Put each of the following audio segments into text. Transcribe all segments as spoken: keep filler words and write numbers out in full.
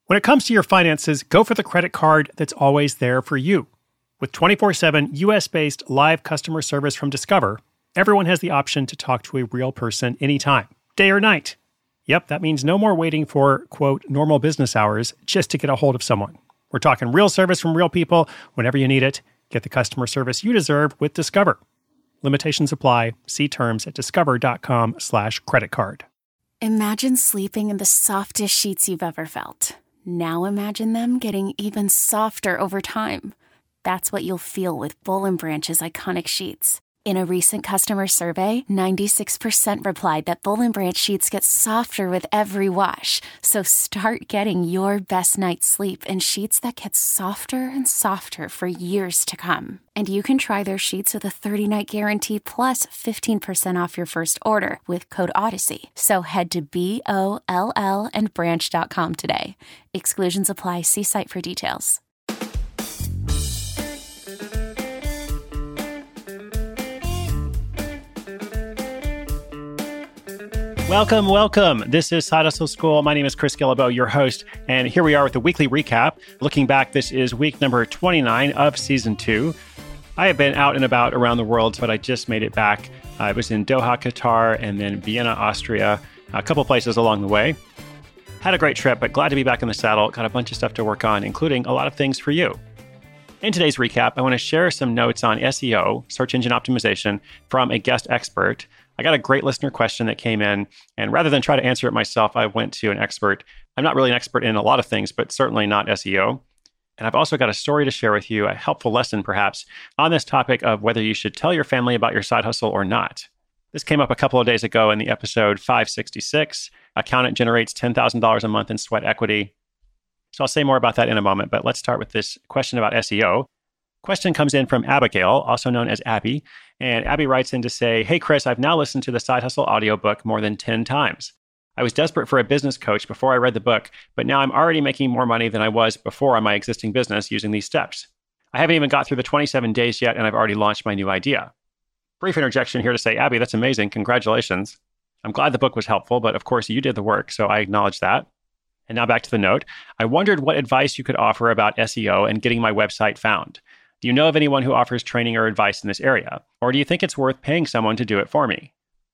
When it comes to your finances, go for the credit card that's always there for you. With twenty-four seven U S-based live customer service from Discover, everyone has the option to talk to a real person anytime, day or night. Yep, that means no more waiting for, quote, normal business hours just to get a hold of someone. We're talking real service from real people whenever you need it. Get the customer service you deserve with Discover. Limitations apply. See terms at discover.com slash credit card. Imagine sleeping in the softest sheets you've ever felt. Now imagine them getting even softer over time. That's what you'll feel with Boll and Branch's iconic sheets. In a recent customer survey, ninety-six percent replied that Boll and Branch sheets get softer with every wash. So start getting your best night's sleep in sheets that get softer and softer for years to come. And you can try their sheets with a thirty-night guarantee plus fifteen percent off your first order with code Odyssey. So head to B O L L and branch dot com today. Exclusions apply. See site for details. Welcome, welcome. This is Side Hustle School. My name is Chris Guillebeau, your host, and here we are with the weekly recap. Looking back, this is week number twenty-nine of season two. I have been out and about around the world, but I just made it back. I was in Doha, Qatar, and then Vienna, Austria, a couple places along the way. Had a great trip, but glad to be back in the saddle. Got a bunch of stuff to work on, including a lot of things for you. In today's recap, I want to share some notes on S E O, search engine optimization, from a guest expert. I got a great listener question that came in, and rather than try to answer it myself, I went to an expert. I'm not really an expert in a lot of things, but certainly not S E O. And I've also got a story to share with you, a helpful lesson perhaps, on this topic of whether you should tell your family about your side hustle or not. This came up a couple of days ago in the episode five sixty-six, Accountant Generates ten thousand dollars a Month in Sweat Equity. So I'll say more about that in a moment, but let's start with this question about S E O. Question comes in from Abigail, also known as Abby. And Abby writes in to say, "Hey, Chris, I've now listened to the Side Hustle audiobook more than ten times. I was desperate for a business coach before I read the book, but now I'm already making more money than I was before on my existing business using these steps. I haven't even got through the twenty-seven days yet, and I've already launched my new idea." Brief interjection here to say, Abby, that's amazing. Congratulations. I'm glad the book was helpful, but of course you did the work, so I acknowledge that. And now back to the note. I wondered what advice you could offer about S E O and getting my website found. Do you know of anyone who offers training or advice in this area? Or do you think it's worth paying someone to do it for me?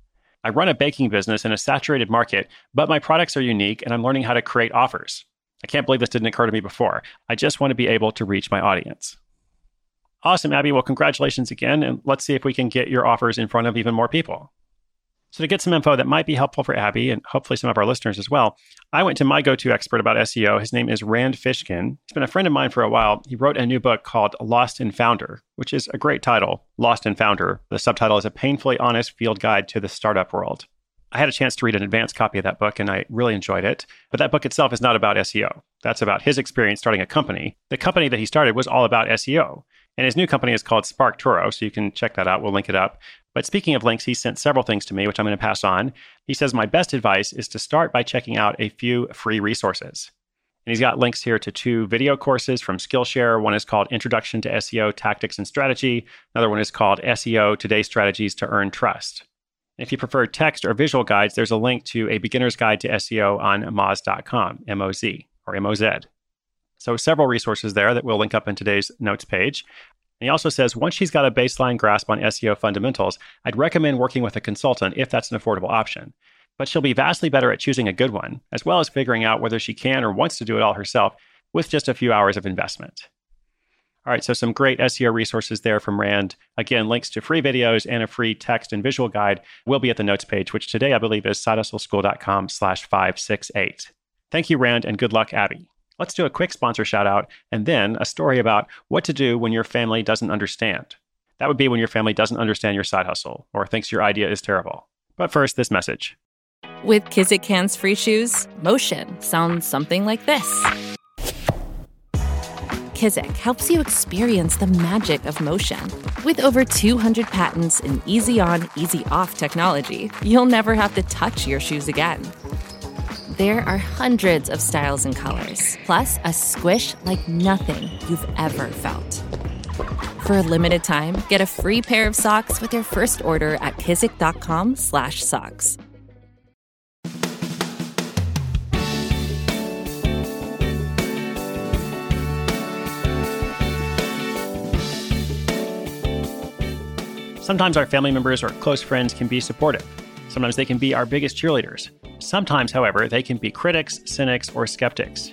I run a baking business in a saturated market, but my products are unique and I'm learning how to create offers. I can't believe this didn't occur to me before. I just want to be able to reach my audience. Awesome, Abby. Well, congratulations again. And let's see if we can get your offers in front of even more people. So to get some info that might be helpful for Abby and hopefully some of our listeners as well, I went to my go-to expert about S E O. His name is Rand Fishkin. He's been a friend of mine for a while. He wrote a new book called Lost and Founder, which is a great title, Lost and Founder. The subtitle is A Painfully Honest Field Guide to the Startup World. I had a chance to read an advanced copy of that book and I really enjoyed it. But that book itself is not about S E O. That's about his experience starting a company. The company that he started was all about S E O. And his new company is called SparkToro, so you can check that out. We'll link it up. But speaking of links, he sent several things to me, which I'm going to pass on. He says, my best advice is to start by checking out a few free resources. And he's got links here to two video courses from Skillshare. One is called Introduction to S E O Tactics and Strategy. Another one is called S E O Today's Strategies to Earn Trust. And if you prefer text or visual guides, there's a link to a beginner's guide to S E O on moz dot com, M O Z or M O Z. So several resources there that we'll link up in today's notes page. And he also says, once she's got a baseline grasp on S E O fundamentals, I'd recommend working with a consultant if that's an affordable option. But she'll be vastly better at choosing a good one, as well as figuring out whether she can or wants to do it all herself with just a few hours of investment. All right, so some great S E O resources there from Rand. Again, links to free videos and a free text and visual guide will be at the notes page, which today I believe is sidehustleschool.com slash 568. Thank you, Rand, and good luck, Abby. Let's do a quick sponsor shout out and then a story about what to do when your family doesn't understand. That would be when your family doesn't understand your side hustle or thinks your idea is terrible. But first, this message. With Kizik hands-free shoes, motion sounds something like this. Kizik helps you experience the magic of motion. With over two hundred patents and easy-on, easy-off technology, you'll never have to touch your shoes again. There are hundreds of styles and colors, plus a squish like nothing you've ever felt. For a limited time, get a free pair of socks with your first order at kizik.com slash socks. Sometimes our family members or close friends can be supportive. Sometimes they can be our biggest cheerleaders. Sometimes, however, they can be critics, cynics, or skeptics.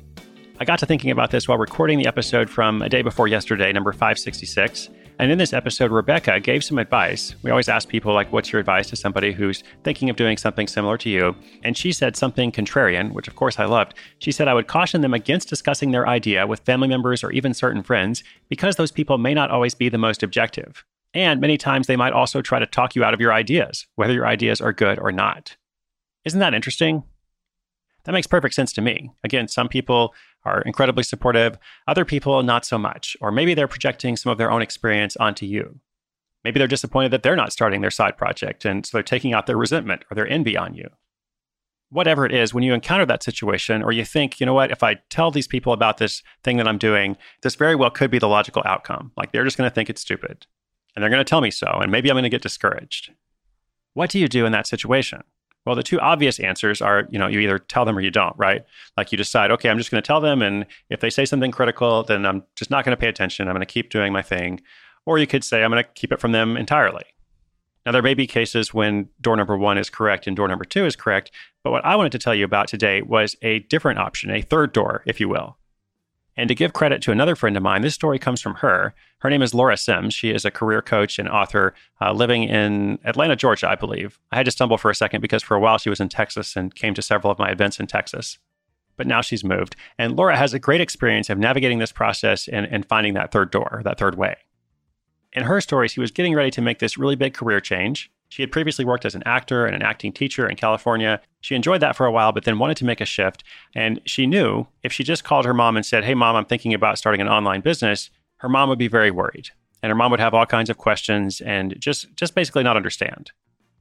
I got to thinking about this while recording the episode from a day before yesterday, number five sixty-six. And in this episode, Rebecca gave some advice. We always ask people, like, what's your advice to somebody who's thinking of doing something similar to you? And she said something contrarian, which of course I loved. She said, I would caution them against discussing their idea with family members or even certain friends because those people may not always be the most objective. And many times they might also try to talk you out of your ideas, whether your ideas are good or not. Isn't that interesting? That makes perfect sense to me. Again, some people are incredibly supportive, other people not so much. Or maybe they're projecting some of their own experience onto you. Maybe they're disappointed that they're not starting their side project, and so they're taking out their resentment or their envy on you. Whatever it is, when you encounter that situation, or you think, you know what, if I tell these people about this thing that I'm doing, this very well could be the logical outcome. Like, they're just going to think it's stupid, and they're going to tell me so, and maybe I'm going to get discouraged. What do you do in that situation? Well, the two obvious answers are, you know, you either tell them or you don't, right? Like, you decide, okay, I'm just going to tell them, and if they say something critical, then I'm just not going to pay attention. I'm going to keep doing my thing. Or you could say, I'm going to keep it from them entirely. Now, there may be cases when door number one is correct and door number two is correct, but what I wanted to tell you about today was a different option, a third door, if you will. And to give credit to another friend of mine, this story comes from her. Her name is Laura Sims. She is a career coach and author uh, living in Atlanta, Georgia, I believe. I had to stumble for a second because for a while she was in Texas and came to several of my events in Texas. But now she's moved. And Laura has a great experience of navigating this process and, and finding that third door, that third way. In her story, she was getting ready to make this really big career change. She had previously worked as an actor and an acting teacher in California. She enjoyed that for a while, but then wanted to make a shift. And she knew if she just called her mom and said, hey, mom, I'm thinking about starting an online business, her mom would be very worried. And her mom would have all kinds of questions and just, just basically not understand.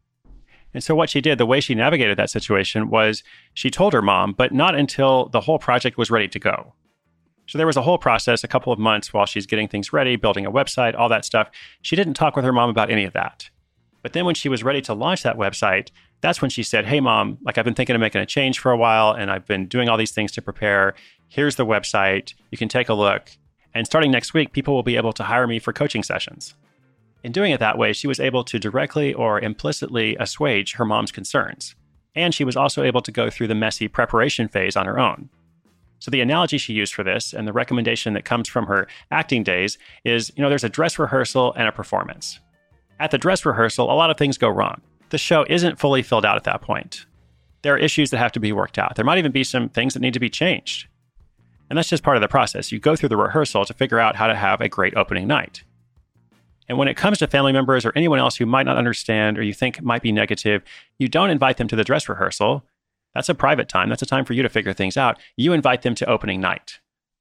And so what she did, the way she navigated that situation was she told her mom, but not until the whole project was ready to go. So there was a whole process, a couple of months while she's getting things ready, building a website, all that stuff. She didn't talk with her mom about any of that. But then when she was ready to launch that website, that's when she said, hey, mom, like I've been thinking of making a change for a while and I've been doing all these things to prepare. Here's the website. You can take a look. And starting next week, people will be able to hire me for coaching sessions. In doing it that way, she was able to directly or implicitly assuage her mom's concerns. And she was also able to go through the messy preparation phase on her own. So the analogy she used for this and the recommendation that comes from her acting days is, you know, there's a dress rehearsal and a performance. At the dress rehearsal, a lot of things go wrong. The show isn't fully filled out at that point. There are issues that have to be worked out. There might even be some things that need to be changed. And that's just part of the process. You go through the rehearsal to figure out how to have a great opening night. And when it comes to family members or anyone else who might not understand or you think might be negative, you don't invite them to the dress rehearsal. That's a private time. That's a time for you to figure things out. You invite them to opening night.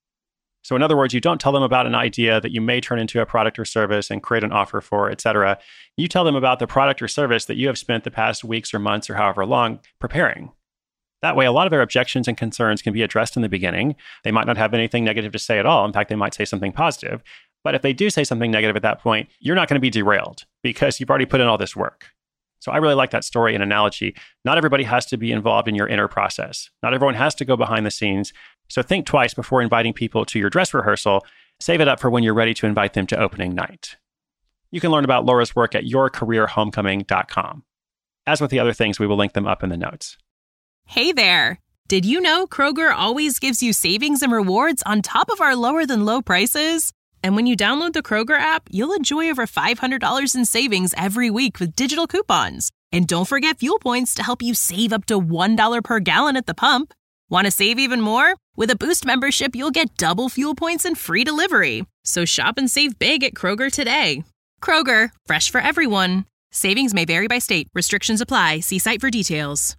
So in other words, you don't tell them about an idea that you may turn into a product or service and create an offer for, et cetera. You tell them about the product or service that you have spent the past weeks or months or however long preparing. That way, a lot of their objections and concerns can be addressed in the beginning. They might not have anything negative to say at all. In fact, they might say something positive. But if they do say something negative at that point, you're not going to be derailed because you've already put in all this work. So I really like that story and analogy. Not everybody has to be involved in your inner process. Not everyone has to go behind the scenes. So think twice before inviting people to your dress rehearsal. Save it up for when you're ready to invite them to opening night. You can learn about Laura's work at your career homecoming dot com. As with the other things, we will link them up in the notes. Hey there! Did you know Kroger always gives you savings and rewards on top of our lower than low prices? And when you download the Kroger app, you'll enjoy over five hundred dollars in savings every week with digital coupons. And don't forget fuel points to help you save up to one dollar per gallon at the pump. Want to save even more? With a Boost membership, you'll get double fuel points and free delivery. So shop and save big at Kroger today. Kroger, fresh for everyone. Savings may vary by state. Restrictions apply. See site for details.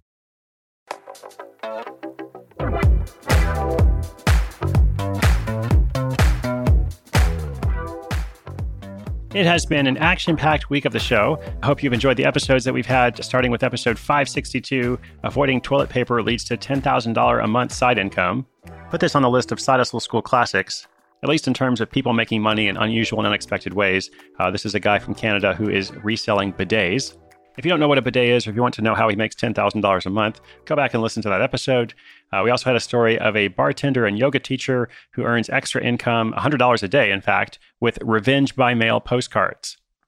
It has been an action-packed week of the show. I hope you've enjoyed the episodes that we've had, starting with episode five sixty-two, Avoiding Toilet Paper Leads to ten thousand dollars a Month Side Income. Put this on the list of Side Hustle School classics, at least in terms of people making money in unusual and unexpected ways. Uh, this is a guy from Canada who is reselling bidets. If you don't know what a bidet is, or if you want to know how he makes ten thousand dollars a month, go back and listen to that episode. Uh, we also had a story of a bartender and yoga teacher who earns extra income, one hundred dollars a day, in fact, with revenge by mail postcards.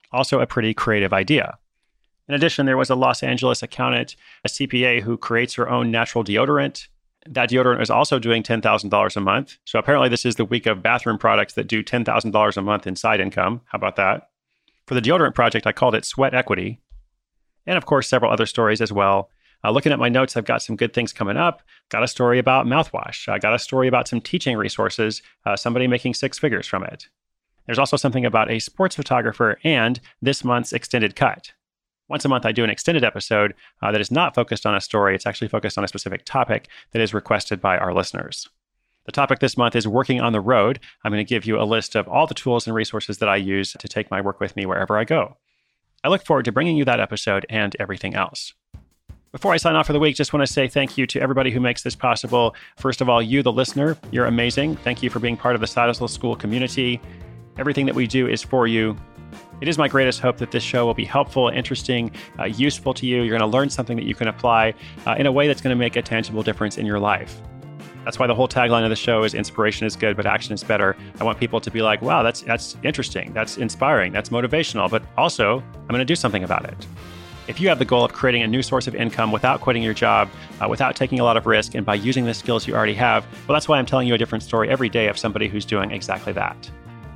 Also a pretty creative idea. In addition, there was a Los Angeles accountant, a C P A who creates her own natural deodorant. That deodorant is also doing ten thousand dollars a month. So apparently this is the week of bathroom products that do ten thousand dollars a month in side income. How about that? For the deodorant project, I called it Sweat Equity. And of course, several other stories as well. Uh, looking at my notes, I've got some good things coming up. Got a story about mouthwash. I got a story about some teaching resources, uh, somebody making six figures from it. There's also something about a sports photographer and this month's extended cut. Once a month, I do an extended episode uh, that is not focused on a story. It's actually focused on a specific topic that is requested by our listeners. The topic this month is working on the road. I'm going to give you a list of all the tools and resources that I use to take my work with me wherever I go. I look forward to bringing you that episode and everything else. Before I sign off for the week, just want to say thank you to everybody who makes this possible. First of all, you, the listener, you're amazing. Thank you for being part of the Side Hustle School community. Everything that we do is for you. It is my greatest hope that this show will be helpful, interesting, uh, useful to you. You're going to learn something that you can apply uh, in a way that's going to make a tangible difference in your life. That's why the whole tagline of the show is inspiration is good, but action is better. I want people to be like, wow, that's that's interesting, that's inspiring, that's motivational, but also I'm going to do something about it. If you have the goal of creating a new source of income without quitting your job, uh, without taking a lot of risk, and by using the skills you already have, well, that's why I'm telling you a different story every day of somebody who's doing exactly that.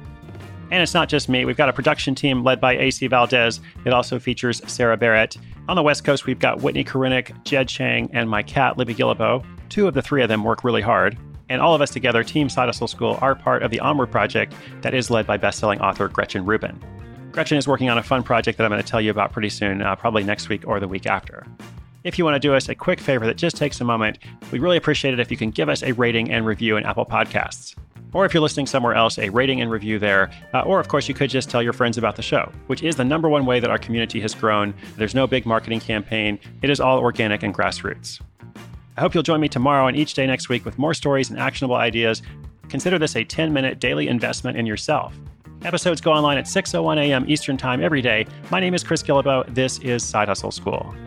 And it's not just me. We've got a production team led by A C Valdez. It also features Sarah Barrett. On the West Coast, we've got Whitney Korinick, Jed Chang, and my cat, Libby Gillibo. Two of the three of them work really hard. And all of us together, Team Side Hustle School, are part of the Onward Project that is led by best-selling author Gretchen Rubin. Gretchen is working on a fun project that I'm going to tell you about pretty soon, uh, probably next week or the week after. If you want to do us a quick favor that just takes a moment, we'd really appreciate it if you can give us a rating and review in Apple Podcasts. Or if you're listening somewhere else, a rating and review there. Uh, or, of course, you could just tell your friends about the show, which is the number one way that our community has grown. There's no big marketing campaign. It is all organic and grassroots. I hope you'll join me tomorrow and each day next week with more stories and actionable ideas. Consider this a ten-minute daily investment in yourself. Episodes go online at six oh one a.m. Eastern Time every day. My name is Chris Gillibo. This is Side Hustle School.